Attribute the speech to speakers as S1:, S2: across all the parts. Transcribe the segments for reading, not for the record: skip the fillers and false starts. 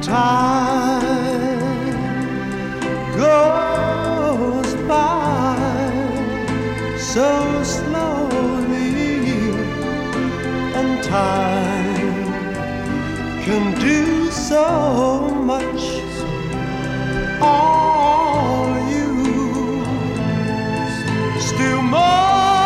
S1: time goes by so slowly, and time can do so much. All you still more.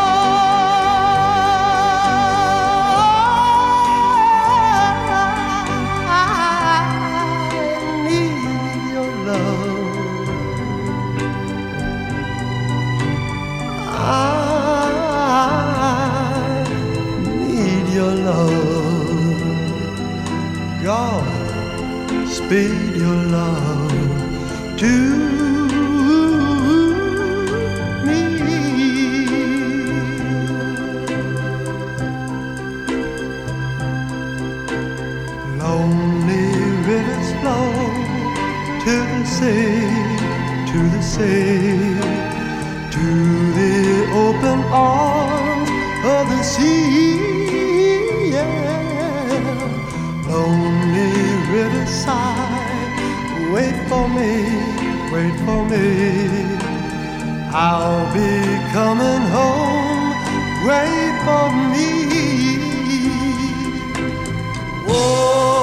S1: God, speed your love to me. Lonely rivers flow to the sea, to the sea, to the open arms of the sea. Lonely riverside, wait for me, wait for me. I'll be coming home, wait for me. Whoa.